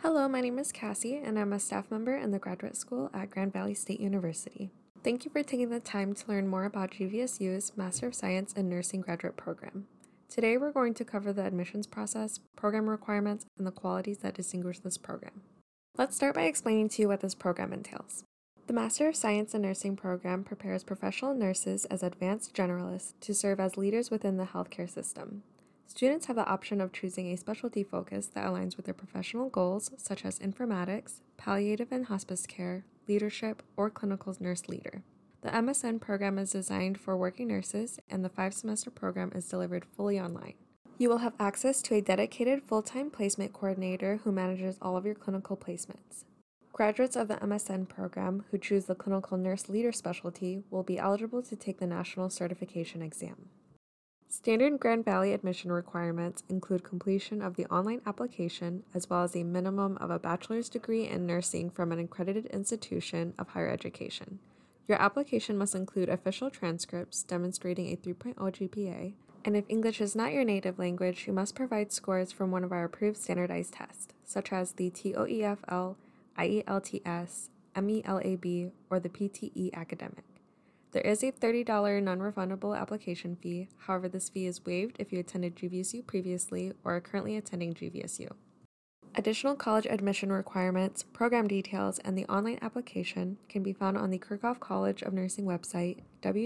Hello, my name is Cassie, and I'm a staff member in the graduate school at Grand Valley State University. Thank you for taking the time to learn more about GVSU's Master of Science in Nursing graduate program. Today, we're going to cover the admissions process, program requirements, and the qualities that distinguish this program. Let's start by explaining to you what this program entails. The Master of Science in Nursing program prepares professional nurses as advanced generalists to serve as leaders within the healthcare system. Students have the option of choosing a specialty focus that aligns with their professional goals, such as informatics, palliative and hospice care, leadership, or clinical nurse leader. The MSN program is designed for working nurses, and the 5-semester program is delivered fully online. You will have access to a dedicated full-time placement coordinator who manages all of your clinical placements. Graduates of the MSN program who choose the clinical nurse leader specialty will be eligible to take the national certification exam. Standard Grand Valley admission requirements include completion of the online application as well as a minimum of a bachelor's degree in nursing from an accredited institution of higher education. Your application must include official transcripts demonstrating a 3.0 GPA, and if English is not your native language, you must provide scores from one of our approved standardized tests, such as the TOEFL, IELTS, MELAB, or the PTE Academic. There is a $30 non-refundable application fee. However, this fee is waived if you attended GVSU previously or are currently attending GVSU. Additional college admission requirements, program details, and the online application can be found on the Kirchhoff College of Nursing website,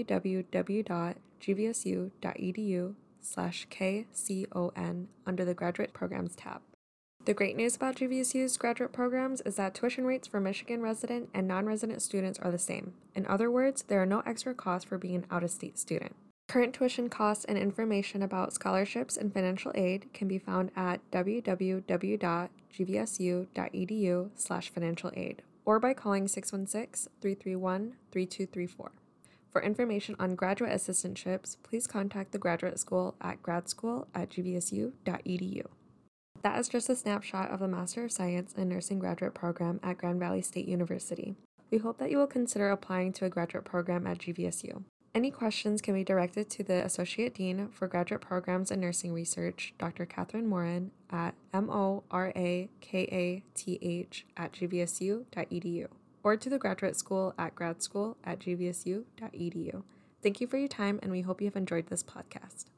www.gvsu.edu/KCON, under the Graduate Programs tab. The great news about GVSU's graduate programs is that tuition rates for Michigan resident and non-resident students are the same. In other words, there are no extra costs for being an out-of-state student. Current tuition costs and information about scholarships and financial aid can be found at www.gvsu.edu/financial aid or by calling 616-331-3234. For information on graduate assistantships, please contact the graduate school at gradschool@gvsu.edu. That is just a snapshot of the Master of Science in Nursing graduate program at Grand Valley State University. We hope that you will consider applying to a graduate program at GVSU. Any questions can be directed to the Associate Dean for Graduate Programs and Nursing Research, Dr. Catherine Morin, at morakath@gvsu.edu, or to the graduate school at gradschool@gvsu.edu. Thank you for your time, and we hope you have enjoyed this podcast.